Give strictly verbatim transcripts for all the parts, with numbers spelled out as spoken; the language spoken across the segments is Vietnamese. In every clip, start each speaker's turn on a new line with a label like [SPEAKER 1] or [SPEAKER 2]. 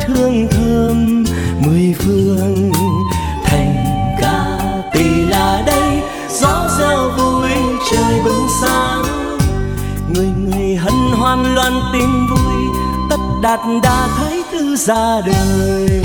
[SPEAKER 1] hương thơm mười phương. Thành ca tỳ là đây, gió reo vui trời bừng sáng. Người người hân hoan loan tin vui, tất đạt đa thái tử ra đời.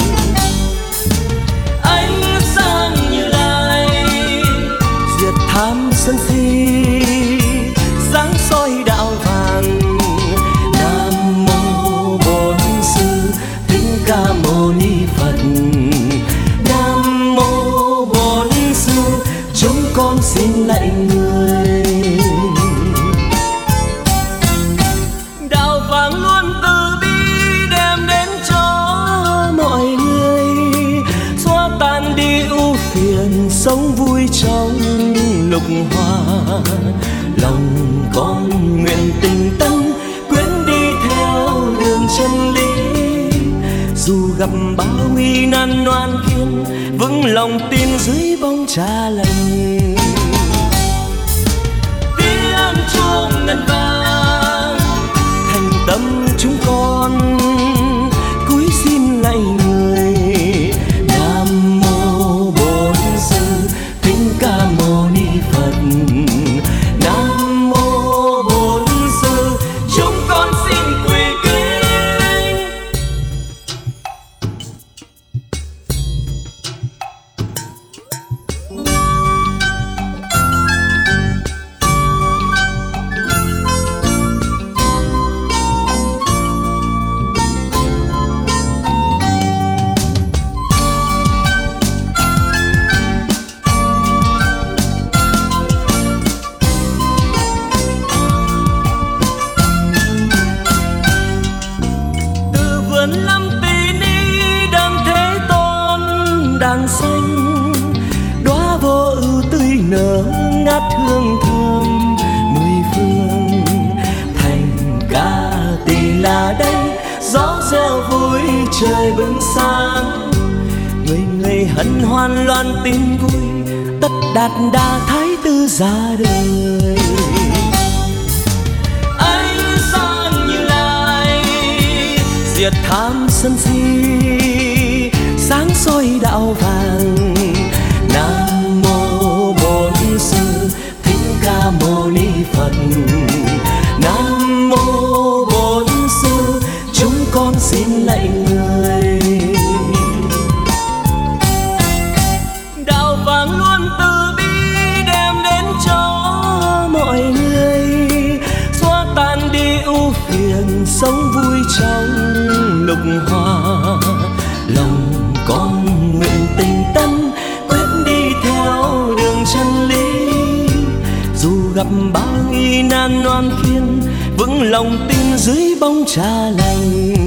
[SPEAKER 1] Ánh sáng Như Lai diệt tham sân si, sáng soi đạo vàng. Nam mô Bổn Sư Thích Ca Mâu Ni Phật. Nam mô Bổn Sư, chúng con xin lạy người. Đạo vàng luôn từ bi đem đến cho mọi người, xóa tan đi ưu phiền, sống vui trong lục hòa. Lòng con nguyện tình tân, quyến đi theo đường chân lý. Dù gặp bao nguy nan oan khiên, vững lòng tin dưới bóng Cha Lành. Tiếng chuông ngân vang, thành tâm chúng con cúi xin lạy người. Nam mô Bổn Sư Thích Ca Mâu Ni Phật. Nam mô Bổn Sư, chúng con xin quỳ kính. Đàn xanh đóa vô ưu tươi nở, ngát hương thơm mười phương. Thành ca tỳ là đây, gió reo vui trời bừng sáng. Người người hân hoan loan tin vui, tất đạt đa thái tử ra đời. Ánh sáng Như Lai diệt tham sân si, sáng soi đạo vàng. Nam mô Bổn Sư Thích Ca Mâu Ni Phật. Nam mô Bổn Sư, chúng con xin lạy người. Đạo vàng luôn từ bi đem đến cho mọi người, xóa tan đi ưu phiền, sống vui trong lục hòa. Lòng con nguyện tình tân, quyết đi theo đường chân lý. Dù gặp bao nghi nan oan khiên, vững lòng tin dưới bóng Cha Lành.